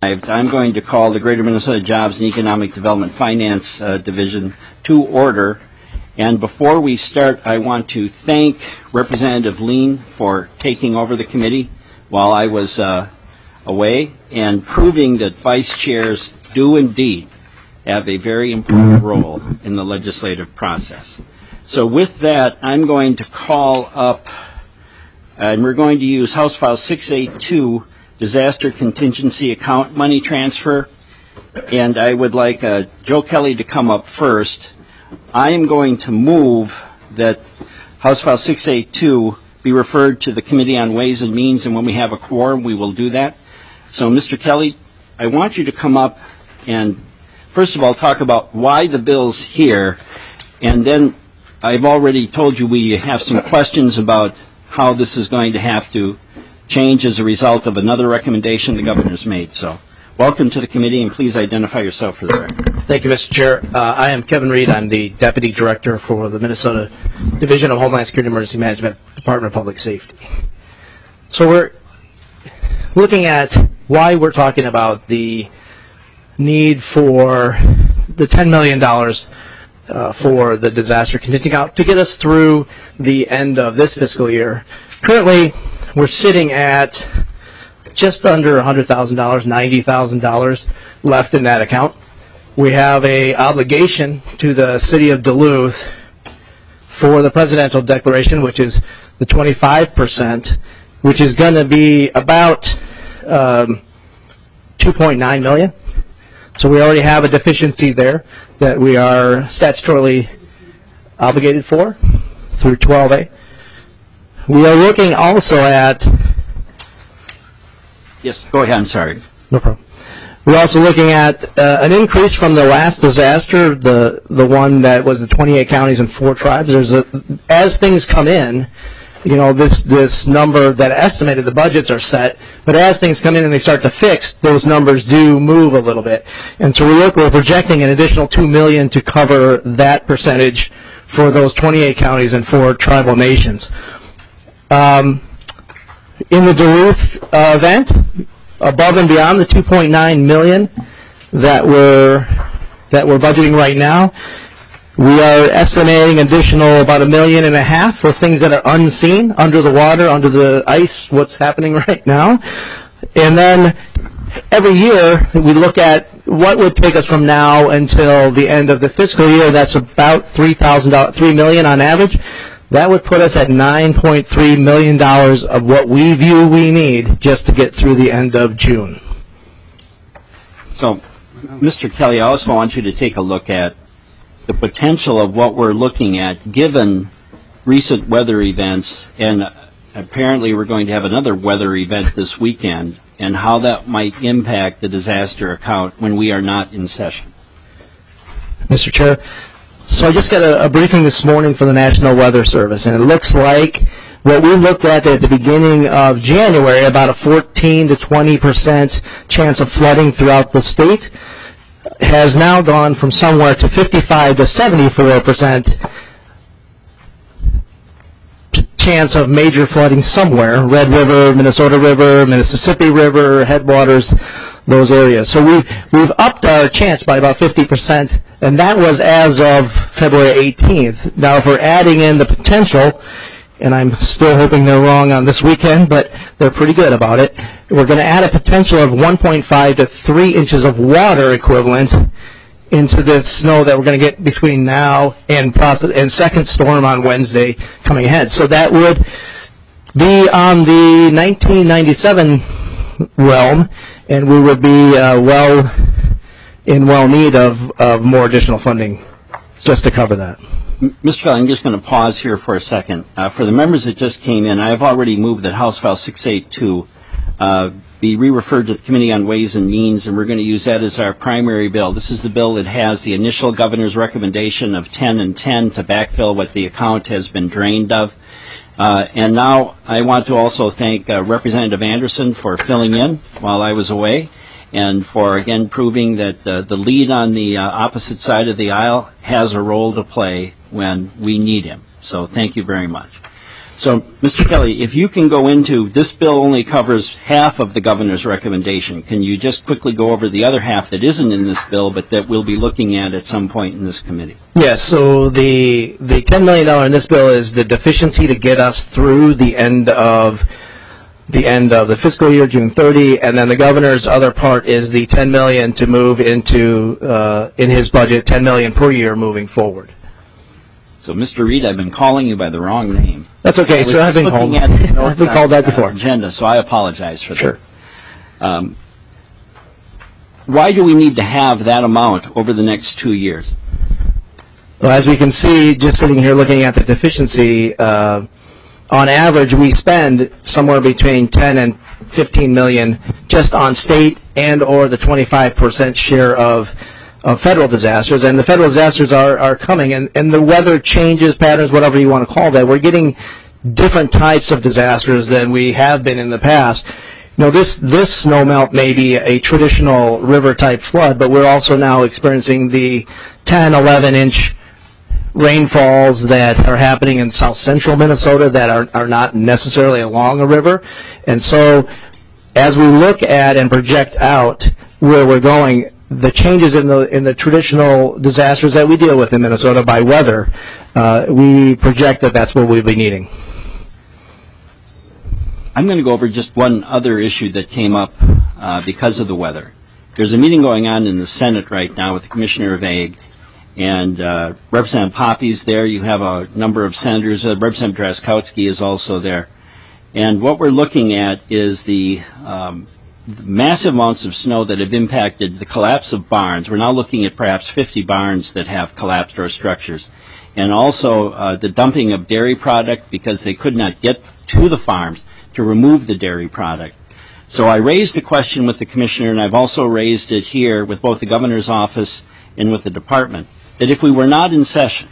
I'm going to call the Greater Minnesota Jobs and Economic Development Finance Division to order. And before we start, I want to thank Representative Lean for taking over the committee while I was away and proving that vice chairs do indeed have a very important role in the legislative process. So with that, I'm going to call up, and we're going to use House File 682, Disaster Contingency Account Money Transfer. And I would like Joe Kelly to come up first. I am going to move that House File 682 be referred to the Committee on Ways and Means, and when we have a quorum, we will do that. So, Mr. Kelly, I want you to come up and, first of all, talk about why the bill's here, and then I've already told you we have some questions about how this is going to have to change as a result of another recommendation the governor's made. So, welcome to the committee, and please identify yourself for the record. Thank you, Mr. Chair. I am Kevin Reed. I'm the Deputy Director for the Minnesota Division of Homeland Security Emergency Management, Department of Public Safety. So we're looking at why we're talking about the need for the $10 million for the disaster contingency account to get us through the end of this fiscal year. Currently, we're sitting at just under $100,000, $90,000 left in that account. We have a obligation to the city of Duluth for the presidential declaration, which is the 25%, which is going to be about $2.9 million. So we already have a deficiency there that we are statutorily obligated for through 12A. We are looking also at... Yes, go ahead. I'm sorry. No problem. We're also looking at an increase from the last disaster, the one that was the 28 counties and 4 tribes. As things come in, you know, this number that estimated the budgets are set, but as things come in and they start to fix, those numbers do move a little bit. And so we're projecting an additional $2 million to cover that percentage for those 28 counties and 4 tribal nations. In the Duluth event, above and beyond the $2.9 million that we're budgeting right now, we are estimating additional about $1.5 million for things that are unseen, under the water, under the ice, what's happening right now. And then every year we look at what would take us from now until the end of the fiscal year. That's about $3 million on average. That would put us at $9.3 million of what we view we need just to get through the end of June. So, Mr. Kelly, I also want you to take a look at the potential of what we're looking at given recent weather events, and apparently we're going to have another weather event this weekend, and how that might impact the disaster account when we are not in session. Mr. Chair, so I just got a briefing this morning from the National Weather Service, and it looks like what we looked at the beginning of January, about a 14 to 20% chance of flooding throughout the state, has now gone from somewhere to 55 to 74% chance of major flooding somewhere. Red River, Minnesota River, Mississippi River, headwaters, those areas. So we've upped our chance by about 50%, and that was as of February 18th. Now, if we're adding in the potential, and I'm still hoping they're wrong on this weekend, but they're pretty good about it, we're going to add a potential of 1.5 to 3 inches of water equivalent into the snow that we're going to get between now and second storm on Wednesday coming ahead. So that would be on the 1997 realm, and we would be well need of more additional funding just to cover that. Mr. Kelly, I'm just going to pause here for a second. For the members that just came in, I have already moved that House File 682 be re-referred to the Committee on Ways and Means, and we're going to use that as our primary bill. This is the bill that has the initial governor's recommendation of 10 and 10 to backfill what the account has been drained of. And now I want to also thank Representative Anderson for filling in while I was away, and for, again, proving that the lead on the opposite side of the aisle has a role to play when we need him. So thank you very much. So, Mr. Kelly, if you can go into, this bill only covers half of the governor's recommendation. Can you just quickly go over the other half that isn't in this bill, but that we'll be looking at some point in this committee? Yes, so the $10 million in this bill is the deficiency to get us through the end of the fiscal year, June 30, and then the governor's other part is the $10 million to move into, in his budget, $10 million per year moving forward. So, Mr. Reed, I've been calling you by the wrong name. That's okay, sir. I've been called that before. Agenda, so I apologize for that. Sure. Why do we need to have that amount over the next 2 years? Well, as we can see, just sitting here looking at the deficiency, on average, we spend somewhere between 10 and 15 million just on state and or the 25% share of federal disasters, and the federal disasters are coming, and the weather changes, patterns, whatever you want to call that. We're getting different types of disasters than we have been in the past. You know, this snowmelt may be a traditional river-type flood, but we're also now experiencing the 10, 11-inch rainfalls that are happening in south-central Minnesota that are not necessarily along a river. And so as we look at and project out where we're going, the changes in the traditional disasters that we deal with in Minnesota by weather, we project that that's what we'll be needing. I'm going to go over just one other issue that came up because of the weather. There's a meeting going on in the Senate right now with Commissioner Vague, and Representative Poppy's there. You have a number of senators. Representative Drazkowski is also there. And what we're looking at is the massive amounts of snow that have impacted the collapse of barns. We're now looking at perhaps 50 barns that have collapsed or structures. And also the dumping of dairy product because they could not get to the farms to remove the dairy product. So I raised the question with the commissioner, and I've also raised it here with both the governor's office and with the department, that if we were not in session,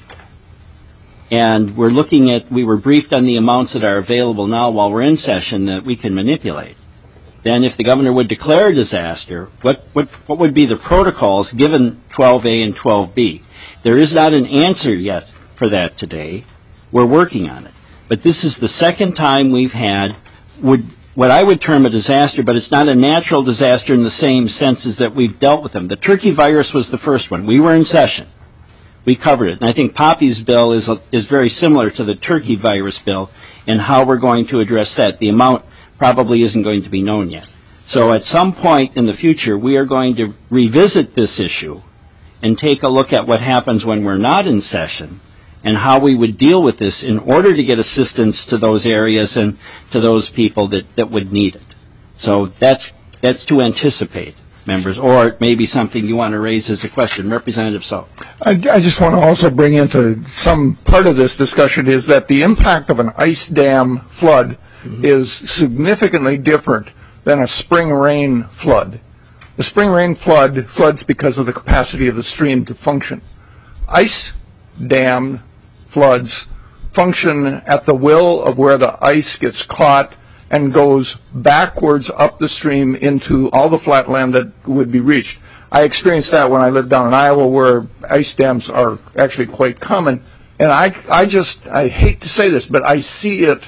and we were briefed on the amounts that are available now while we're in session that we can manipulate, then if the governor would declare a disaster, what would be the protocols given 12A and 12B? There is not an answer yet for that today. We're working on it. But this is the second time we've had what I would term a disaster, but it's not a natural disaster in the same sense as that we've dealt with them. The turkey virus was the first one. We were in session. We covered it. And I think Poppy's bill is very similar to the turkey virus bill and how we're going to address that. The amount probably isn't going to be known yet. So at some point in the future, we are going to revisit this issue and take a look at what happens when we're not in session and how we would deal with this in order to get assistance to those areas and to those people that would need it. So that's to anticipate, members, or it may be something you want to raise as a question. Representative So. I just want to also bring into some part of this discussion is that the impact of an ice dam flood is significantly different than a spring rain flood. The spring rain flood floods because of the capacity of the stream to function. Ice dam floods function at the will of where the ice gets caught and goes backwards up the stream into all the flat land that would be reached. I experienced that when I lived down in Iowa, where ice dams are actually quite common. And I hate to say this, but I see it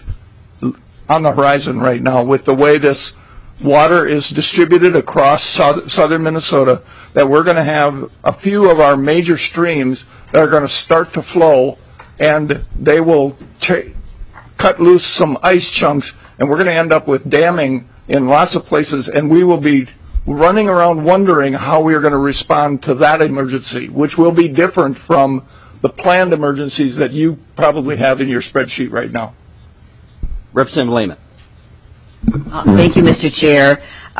on the horizon right now with the way this water is distributed across southern Minnesota, that we're going to have a few of our major streams that are going to start to flow, and they will cut loose some ice chunks, and we're going to end up with damming in lots of places, and we will be running around wondering how we are going to respond to that emergency, which will be different from the planned emergencies that you probably have in your spreadsheet right now. Representative Lehman. Thank you, Mr. Chair.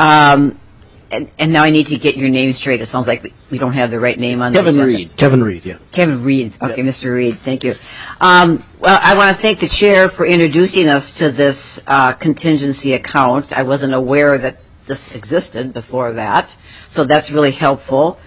And now I need to get your name straight. It sounds like we don't have the right name on Kevin the Reed. Kevin Reed, yeah. Kevin Reed. Okay, yeah. Mr. Reed, thank you. Well, I want to thank the chair for introducing us to this contingency account. I wasn't aware that this existed before that, so that's really helpful.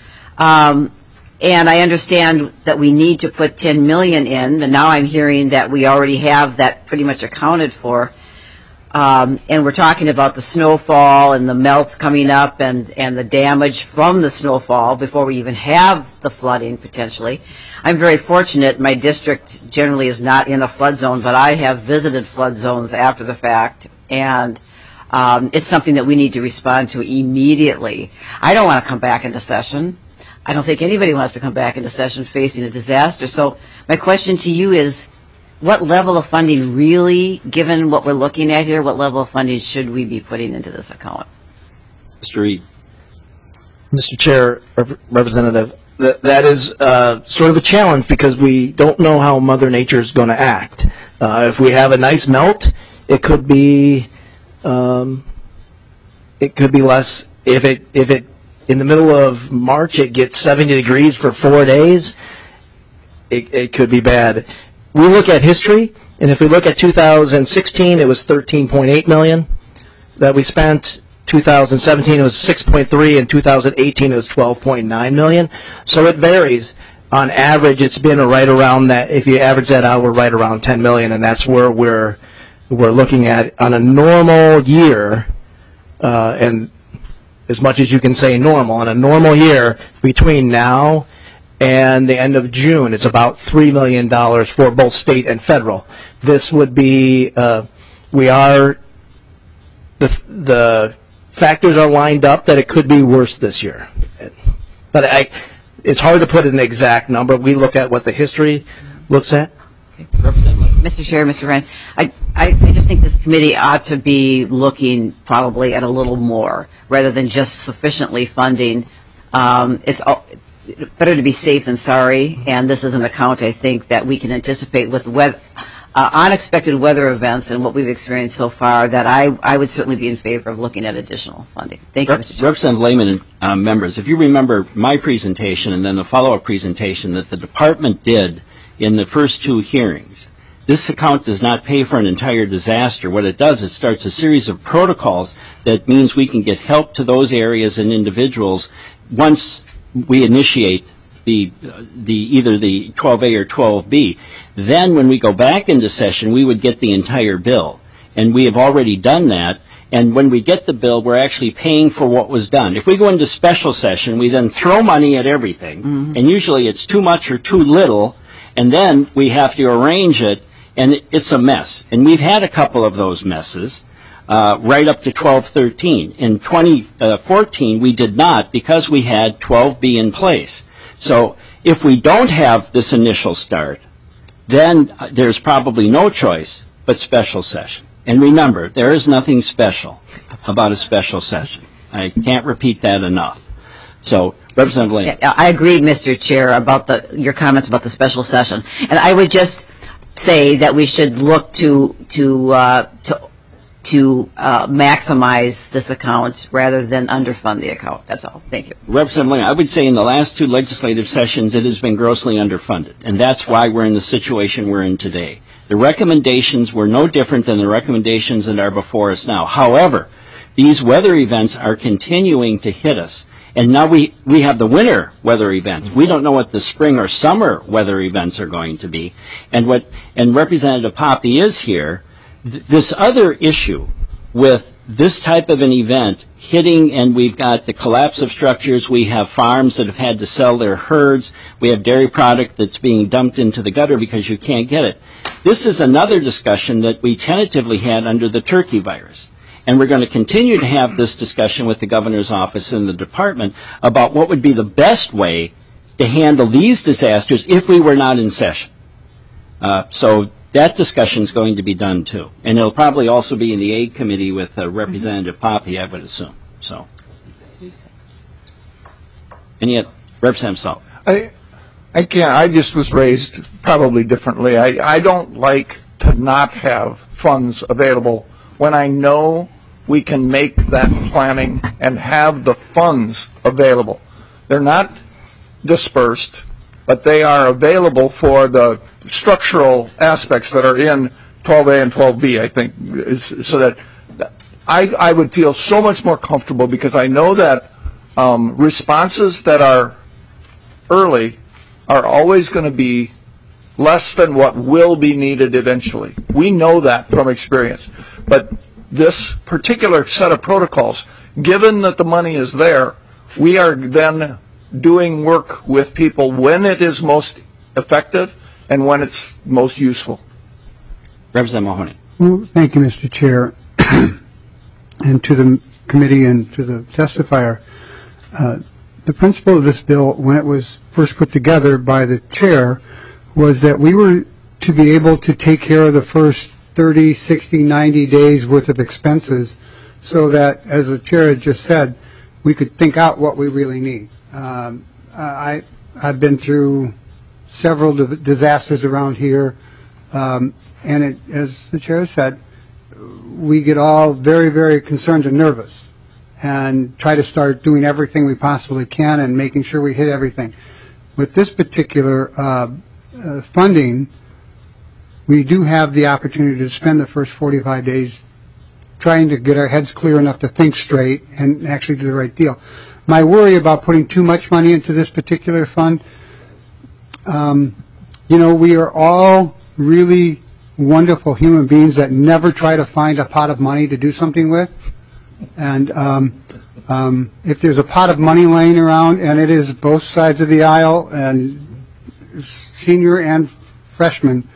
And I understand that we need to put $10 million in, and now I'm hearing that we already have that pretty much accounted for. and we're talking about the snowfall and the melt coming up and the damage from the snowfall before we even have the flooding potentially. I'm very fortunate. My district generally is not in a flood zone, but I have visited flood zones after the fact, and it's something that we need to respond to immediately. I don't want to come back into session. I don't think anybody wants to come back into session facing a disaster. So my question to you is, what level of funding really, given what we're looking at here, what level of funding should we be putting into this account? Mr. Reed. Mr. Chair, Representative, that is sort of a challenge because we don't know how Mother Nature is going to act. If we have a nice melt, it could be less. If it in the middle of March it gets 70 degrees for 4 days, it could be bad. We look at history, and if we look at 2016, it was $13.8 million that we spent. 2017 it was 6.3, and 2018 it was 12.9 million. So it varies. On average, it's been right around that. If you average that out, we're right around 10 million, and that's where we're looking at on a normal year. And as much as you can say normal, on a normal year between now and the end of June, it's about $3 million for both state and federal. This would be the factors are lined up that it could be worse this year. But it's hard to put an exact number. We look at what the history looks at. Mr. Chair, Mr. Wren, I just think this committee ought to be looking probably at a little more rather than just sufficiently funding. It's better to be safe than sorry, and this is an account I think that we can anticipate with unexpected weather events and what we've experienced so far, that I would certainly be in favor of looking at additional funding. Thank you, Mr. Chair. Representative Lehman and members, if you remember my presentation and then the follow-up presentation that the department did in the first two hearings, this account does not pay for an entire disaster. What it does, it starts a series of protocols that means we can get help to those areas and individuals once we initiate either the 12A or 12B. Then when we go back into session, we would get the entire bill. And we have already done that. And when we get the bill, we're actually paying for what was done. If we go into special session, we then throw money at everything. Mm-hmm. And usually it's too much or too little. And then we have to arrange it. And it's a mess. And we've had a couple of those messes right up to 12-13. In 2014, we did not because we had 12B in place. So if we don't have this initial start, then there's probably no choice but special session. And remember, there is nothing special about a special session. I can't repeat that enough. So, Representative Lane. I agree, Mr. Chair, about your comments about the special session. And I would just say that we should look to maximize this account rather than underfund the account. That's all. Thank you. Representative Lane, I would say in the last two legislative sessions it has been grossly underfunded, and that's why we're in the situation we're in today. The recommendations were no different than the recommendations that are before us now. However, these weather events are continuing to hit us. And now we have the winter weather events. We don't know what the spring or summer weather events are going to be. And Representative Poppe is here. This other issue with this type of an event hitting, and we've got the collapse of structures, we have farms that have had to sell their herds, we have dairy product that's being dumped into the gutter because you can't get it. This is another discussion that we tentatively had under the turkey virus. And we're going to continue to have this discussion with the governor's office and the department about what would be the best way to handle these disasters if we were not in session. So that discussion is going to be done too. And it'll probably also be in the aid committee with Representative Poppe, I would assume. So, Representative Salt. I can't. I just was raised probably differently. I don't like to not have funds available when I know we can make that planning and have the funds available. They're not dispersed, but they are available for the structural aspects that are in 12A and 12B, I think, so that I would feel so much more comfortable because I know that responses that are early are always going to be less than what will be needed eventually. We know that from experience. But this particular set of protocols, given that the money is there, we are then doing work with people when it is most effective and when it's most useful. Representative Mahoney. Well, thank you, Mr. Chair, and to the committee and to the testifier. The principle of this bill, when it was first put together by the chair, was that we were to be able to take care of the first 30, 60, 90 days worth of expenses so that, as the chair had just said, we could think out what we really need. I've been through several disasters around here, and as the chair said, we get all very, very concerned and nervous and try to start doing everything we possibly can and making sure we hit everything. With this particular funding, we do have the opportunity to spend the first 45 days trying to get our heads clear enough to think straight and actually do the right deal. My worry about putting too much money into this particular fund, we are all really wonderful human beings that never try to find a pot of money to do something with. And if there's a pot of money laying around, and it is both sides of the aisle, and senior and freshman,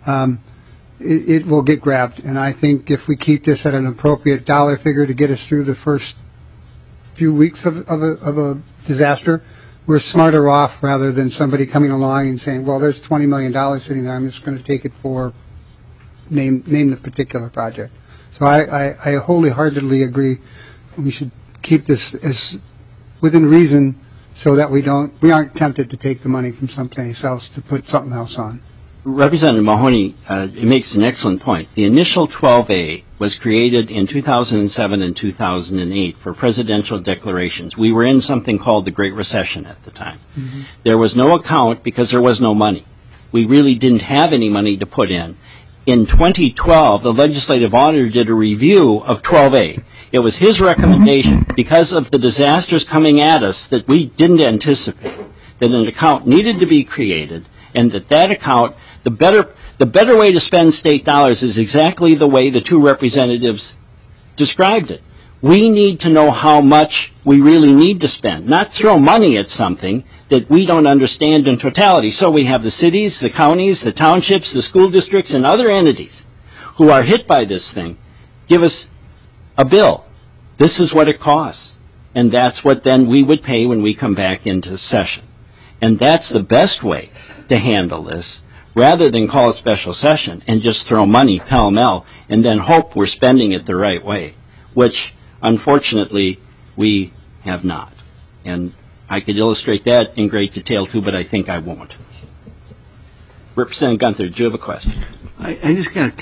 it will get grabbed. And I think if we keep this at an appropriate dollar figure to get us through the first few weeks of a disaster, we're smarter off rather than somebody coming along and saying, well, there's $20 million sitting there, I'm just going to take it for name the particular project. So I wholeheartedly agree we should keep this as within reason so that we aren't tempted to take the money from someplace else to put something else on. Representative Mahoney, it makes an excellent point. The initial 12A was created in 2007 and 2008 for presidential declarations. We were in something called the Great Recession at the time. Mm-hmm. There was no account because there was no money. We really didn't have any money to put in. In 2012, the legislative auditor did a review of 12A. It was his recommendation, because of the disasters coming at us that we didn't anticipate, that an account needed to be created, and that account, the better way to spend state dollars is exactly the way the two representatives described it. We need to know how much we really need to spend, not throw money at something that we don't understand in totality. So we have the cities, the counties, the townships, the school districts, and other entities who are hit by this thing give us a bill. This is what it costs. And that's what then we would pay when we come back into session. And that's the best way to handle this, rather than call a special session and just throw money pell-mell and then hope we're spending it the right way, which unfortunately we have not. And I could illustrate that in great detail too, but I think I won't. Representative Gunther, do you have a question? I just got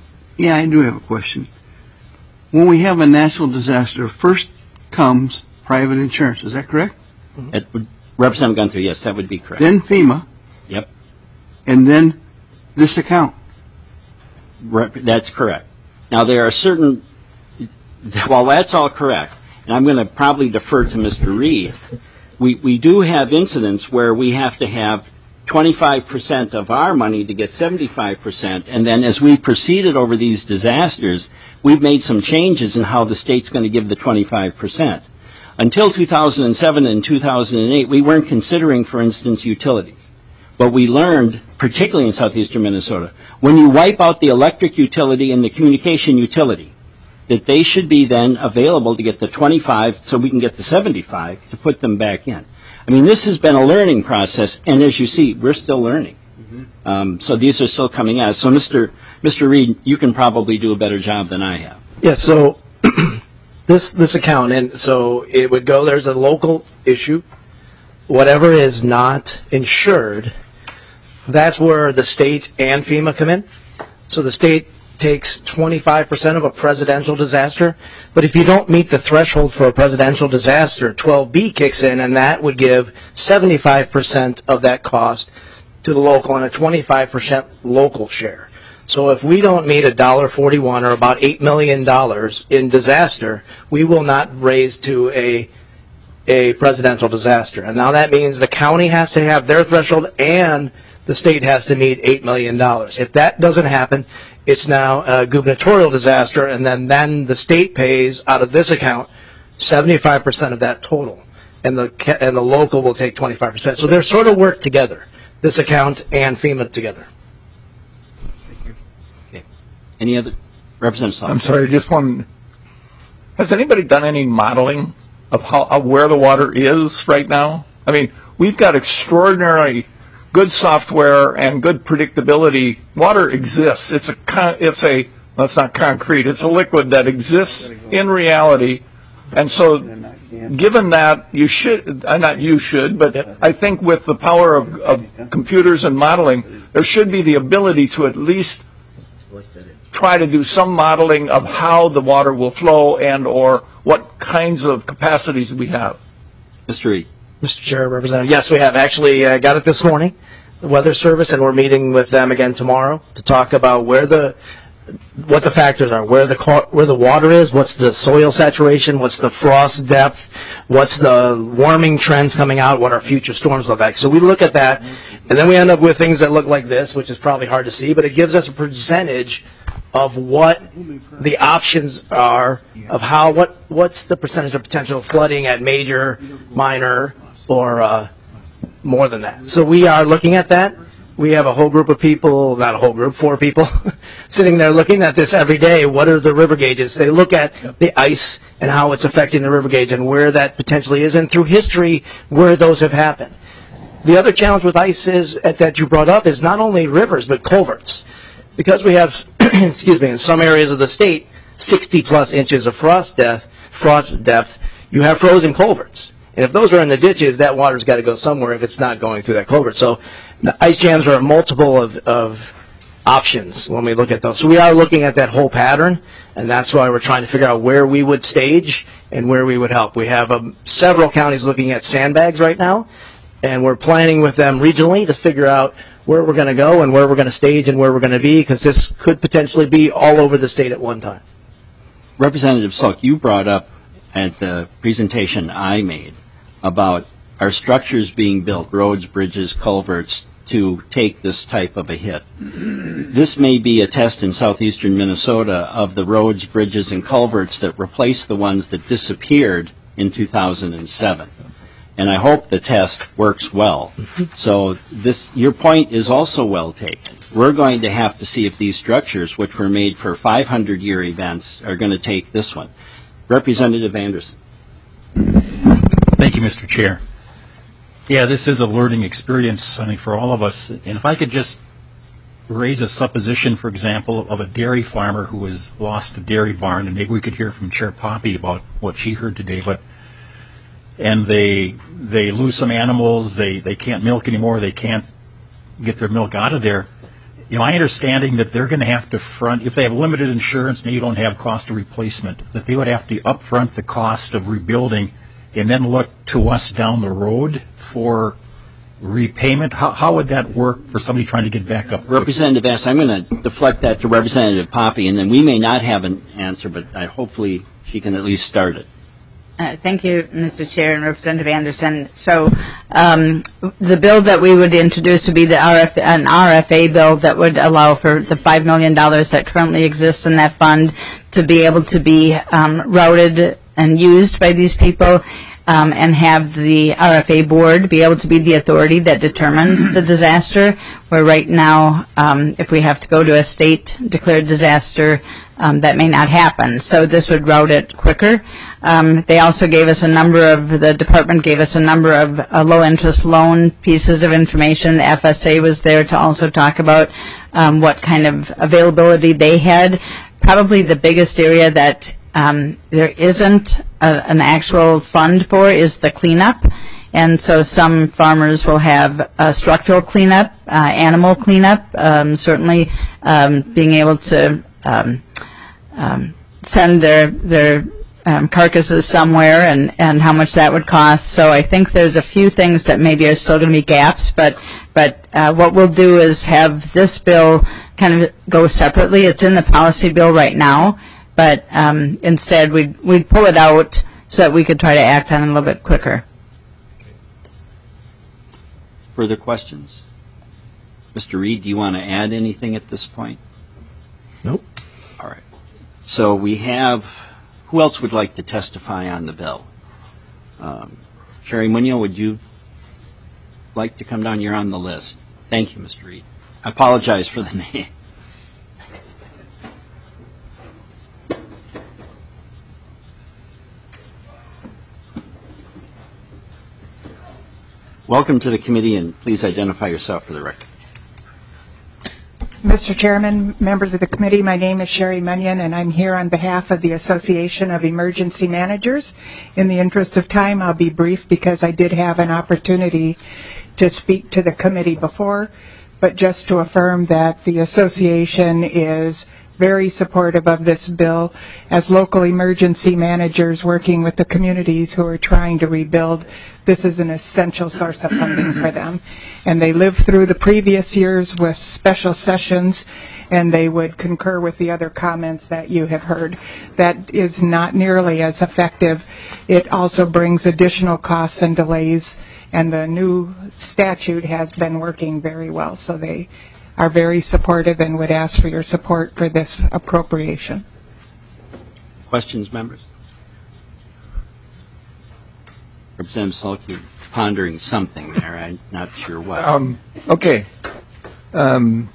I do have a question. When we have a natural disaster, first comes private insurance. Is that correct? Representative Gunther, yes, that would be correct. Then FEMA. Yep. And then this account. That's correct. Now there are certain, while that's all correct, and I'm going to probably defer to Mr. Reed, we do have incidents where we have to have 25% of our money to get 75%, and then as we proceeded over these disasters, we've made some changes in how the state's going to give the 25%. Until 2007 and 2008, we weren't considering, for instance, utilities. But we learned, particularly in southeastern Minnesota, when you wipe out the electric utility and the communication utility, that they should be then available to get the 25 so we can get the 75 to put them back in. I mean, this has been a learning process, and as you see, we're still learning. Mm-hmm. So these are still coming out. So Mr. Reed, you can probably do a better job than I have. Yeah, so this account, and so it would go, there's a local issue. Whatever is not insured, that's where the state and FEMA come in. So the state takes 25% of a presidential disaster, but if you don't meet the threshold for a presidential disaster, 12B kicks in, and that would give 75% of that cost to the local and a 25% local share. So if we don't meet $1.41 or about $8 million in disaster, we will not raise to a presidential disaster. And now that means the county has to have their threshold and the state has to meet $8 million. If that doesn't happen, It's now a gubernatorial disaster, and then the state pays out of this account 75% of that total, and the local will take 25%. So they're sort of work together, this account and FEMA together. Okay. Any other? Representative Saul. I'm sorry, just one. Has anybody done any modeling of where the water is right now? I mean, we've got extraordinarily good software and good predictability. Water exists. It's well, it's not concrete. It's a liquid that exists in reality. And so, given that, you should, not you should, but I think with the power of computers and modeling, there should be the ability to at least try to do some modeling of how the water will flow and or what kinds of capacities we have. Mr. Reed. Mr. Chair, Representative, yes, we have actually got it this morning, the Weather Service, and we're meeting with them again tomorrow to talk about what the factors are, where the water is, what's the soil saturation, what's the frost depth, what's the warming trends coming out, what our future storms look like. So we look at that, and then we end up with things that look like this, which is probably hard to see, but it gives us a percentage of what the options are of what's the percentage of potential flooding at major, minor, or more than that. So we are looking at that. We have a whole group of people, not a whole group, 4 people, sitting there looking at this every day. What are the river gauges? They look at the ice and how it's affecting the river gauge and where that potentially is, and through history, where those have happened. The other challenge with ice that you brought up is not only rivers, but culverts. Because we have, in some areas of the state, 60-plus inches of frost depth, you have frozen culverts. And if those are in the ditches, that water's got to go somewhere if it's not going through that culvert. So the ice jams are a multiple of options when we look at those. So we are looking at that whole pattern, and that's why we're trying to figure out where we would stage and where we would help. We have several counties looking at sandbags right now, and we're planning with them regionally to figure out where we're going to go and where we're going to stage and where we're going to be, because this could potentially be all over the state at one time. Representative Salk, you brought up at the presentation I made about our structures being built, roads, bridges, culverts, to take this type of a hit. This may be a test in southeastern Minnesota of the roads, bridges, and culverts that replace the ones that disappeared in 2007. And I hope the test works well. So your point is also well taken. We're going to have to see if these structures, which were made for 500-year events, are going to take this one. Representative Anderson. Thank you, Mr. Chair. Yeah, this is a learning experience, I think, for all of us. And if I could just raise a supposition, for example, of a dairy farmer who has lost a dairy barn, and maybe we could hear from Chair Poppy about what she heard today, and they lose some animals, they can't milk anymore, they can't get their milk out of there. My understanding that they're going to have to front, if they have limited insurance, maybe you don't have cost of replacement, that they would have to upfront the cost of rebuilding and then look to us down the road for repayment. How would that work for somebody trying to get back up quickly? Representative Anderson, I'm going to deflect that to Representative Poppy, and then we may not have an answer, but hopefully she can at least start it. Thank you, Mr. Chair and Representative Anderson. So the bill that we would introduce would be an RFA bill that would allow for the $5 million that currently exists in that fund to be able to be routed and used by these people, and have the RFA board be able to be the authority that determines the disaster, where right now, if we have to go to a state-declared disaster, that may not happen. So this would route it quicker. They also the department gave us a number of low-interest loan pieces of information. The FSA was there to also talk about what kind of availability they had. Probably the biggest area that there isn't an actual fund for is the cleanup. And so some farmers will have structural cleanup, animal cleanup, certainly being able to send their carcasses somewhere, and how much that would cost. So I think there's a few things that maybe are still going to be gaps, but what we'll do is have this bill kind of go separately. It's in the policy bill right now, but instead we'd pull it out so that we could try to act on it a little bit quicker. Further questions? Mr. Reed, do you want to add anything at this point? Nope. All right. So we have, who else would like to testify on the bill? Sherry Munoz, would you like to come down? You're on the list. Thank you, Mr. Reed. I apologize for the name. Welcome to the committee, and please identify yourself for the record. Mr. Chairman, members of the committee, my name is Sherry Munyon, and I'm here on behalf of the Association of Emergency Managers. In the interest of time, I'll be brief because I did have an opportunity to speak to the committee before, but just to affirm that the association is very supportive of this bill as local emergency managers working with the communities who are trying to rebuild. This is an essential source of funding for them. And they lived through the previous years with special sessions, and they would concur with the other comments that you have heard. That is not nearly as effective. It also brings additional costs and delays, and the new statute has been working very well. So they are very supportive and would ask for your support for this appropriation. Questions, members? Representative Salk, you're pondering something there. I'm not sure what. Okay. I'm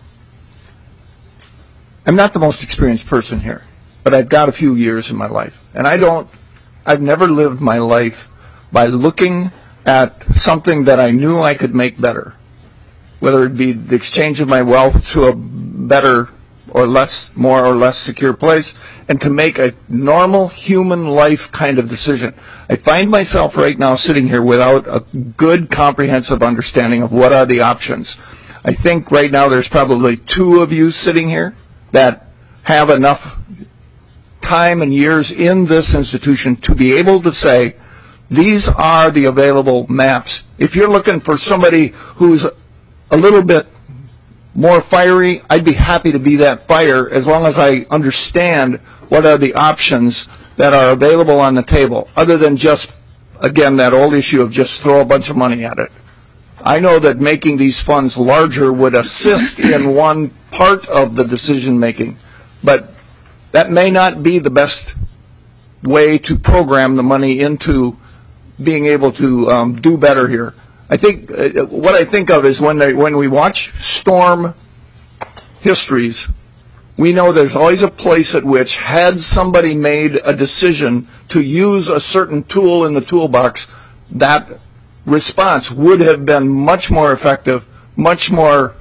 not the most experienced person here, but I've got a few years in my life. And I've never lived my life by looking at something that I knew I could make better, whether it be the exchange of my wealth to a better or less, more or less secure place, and to make a normal human life kind of decision. I find myself right now sitting here without a good comprehensive understanding of what are the options. I think right now there's probably 2 of you sitting here that have enough time and years in this institution to be able to say, these are the available maps. If you're looking for somebody who's a little bit more fiery, I'd be happy to be that fire as long as I understand what are the options that are available on the table, other than just, again, that old issue of just throw a bunch of money at it. I know that making these funds larger would assist in one part of the decision making, but that may not be the best way to program the money into being able to do better here. I think what I think of is when we watch storm histories, we know there's always a place at which, had somebody made a decision to use a certain tool in the toolbox, that response would have been much more effective, much more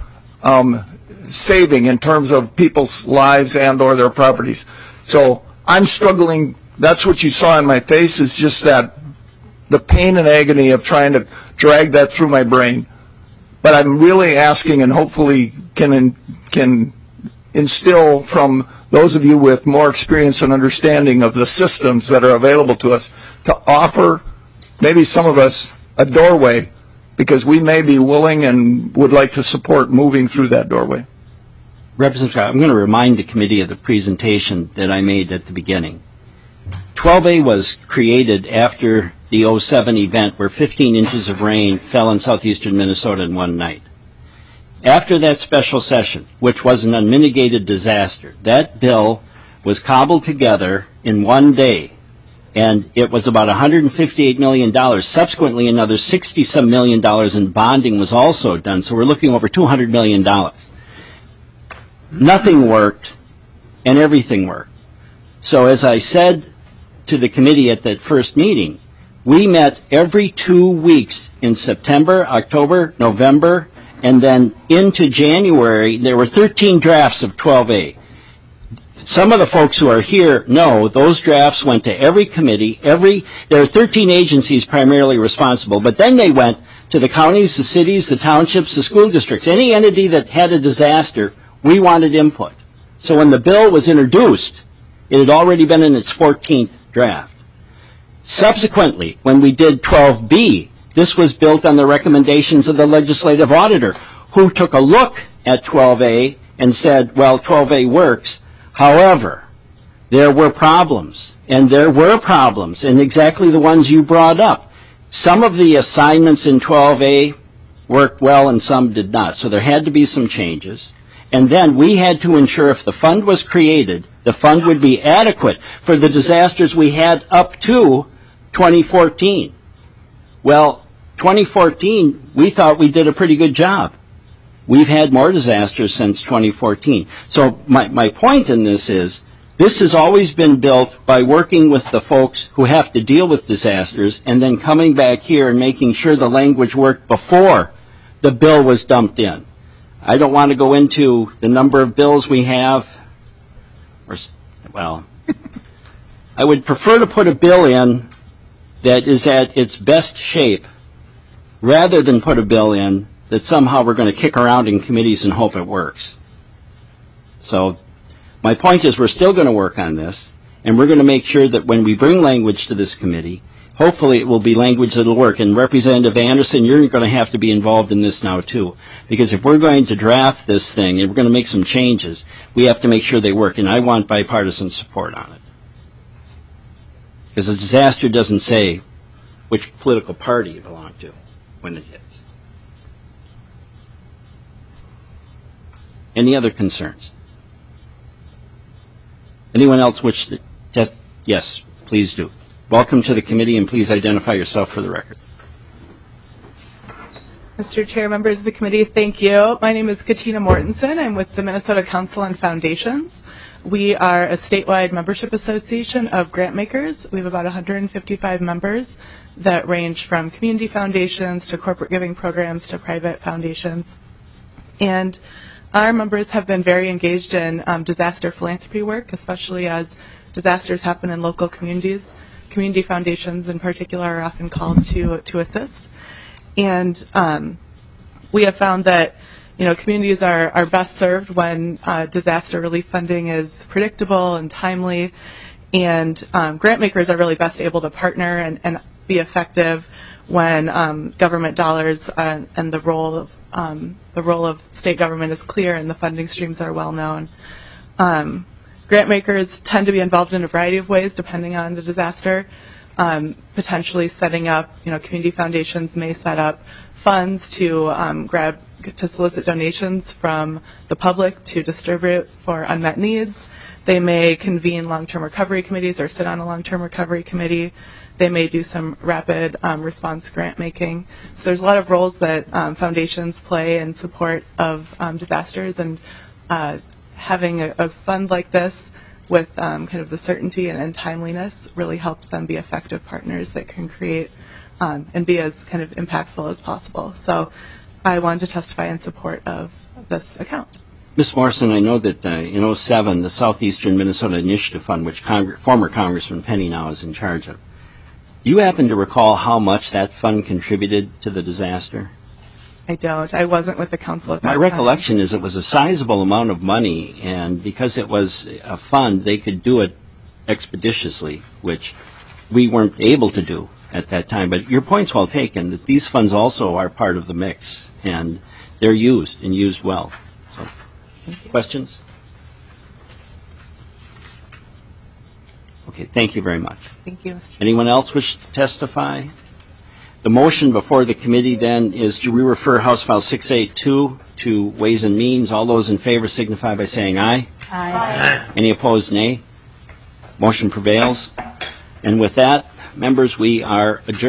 saving in terms of people's lives and or their properties. So I'm struggling. That's what you saw in my face, is just that the pain and agony of trying to drag that through my brain. But I'm really asking, and hopefully can instill from those of you with more experience and understanding of the systems that are available to us, to offer maybe some of us a doorway, because we may be willing and would like to support moving through that doorway. Representative Scott, I'm going to remind the committee of the presentation that I made at the beginning. 12A was created after the 07 event where 15 inches of rain fell in southeastern Minnesota in one night. After that special session, which was an unmitigated disaster, that bill was cobbled together in one day, and it was about $158 million. Subsequently, another $60-some million in bonding was also done, so we're looking over $200 million. Nothing worked, and everything worked. So as I said to the committee at that first meeting, we met every 2 weeks in September, October, November, and then into January. There were 13 drafts of 12A. Some of the folks who are here know those drafts went to every committee. There are 13 agencies primarily responsible, but then they went to the counties, the cities, the townships, the school districts. Any entity that had a disaster, we wanted input. So when the bill was introduced, it had already been in its 14th draft. Subsequently, when we did 12B, this was built on the recommendations of the legislative auditor, who took a look at 12A and said, well, 12A works. However, there were problems, and there were problems, and exactly the ones you brought up. Some of the assignments in 12A worked well and some did not, so there had to be some changes. And then we had to ensure if the fund was created, the fund would be adequate for the disasters we had up to 2014. Well, 2014, we thought we did a pretty good job. We've had more disasters since 2014. So my point in this is, this has always been built by working with the folks who have to deal with disasters and then coming back here and making sure the language worked before the bill was dumped in. I don't want to go into the number of bills we have. Well, I would prefer to put a bill in that is at its best shape rather than put a bill in that somehow we're going to kick around in committees and hope it works. So my point is we're still going to work on this, and we're going to make sure that when we bring language to this committee, hopefully it will be language that will work. And Representative Anderson, you're going to have to be involved in this now too, because if we're going to draft this thing and we're going to make some changes, we have to make sure they work, and I want bipartisan support on it. Because a disaster doesn't say which political party you belong to when it hits. Any other concerns? Anyone else wish to test? Yes, please do. Welcome to the committee, and please identify yourself for the record. Mr. Chair, members of the committee, thank you. My name is Katina Mortensen. I'm with the Minnesota Council on Foundations. We are a statewide membership association of grant makers. We have about 155 members that range from community foundations to corporate giving programs to private foundations. And our members have been very engaged in disaster philanthropy work, especially as disasters happen in local communities. Community foundations in particular are often called to assist. And we have found that communities are best served when disaster relief funding is predictable and timely, and grant makers are really best able to partner and be effective when government dollars and the role of state government is clear and the funding streams are well known. Grant makers tend to be involved in a variety of ways depending on the disaster. Potentially setting up, community foundations may set up funds to solicit donations from the public to distribute for unmet needs. They may convene long-term recovery committees or sit on a long-term recovery committee. They may do some rapid response grant making. So there's a lot of roles that foundations play in support of disasters, and having a fund like this with kind of the certainty and timeliness really helps them be effective partners that can create and be as kind of impactful as possible. So I wanted to testify in support of this account. Ms. Morrison, I know that in 2007, the Southeastern Minnesota Initiative Fund, which former Congressman Penny now is in charge of, do you happen to recall how much that fund contributed to the disaster? I don't. I wasn't with the council at that time. My recollection is it was a sizable amount of money, and because it was a fund, they could do it expeditiously, which we weren't able to do at that time. But your point's well taken, that these funds also are part of the mix, and they're used, and used well. So, questions? Okay, thank you very much. Thank you. Anyone else wish to testify? The motion before the committee then is to re-refer House File 682 to Ways and Means. All those in favor signify by saying aye. Aye. Any opposed, nay. Motion prevails. And with that, members, we are adjourned.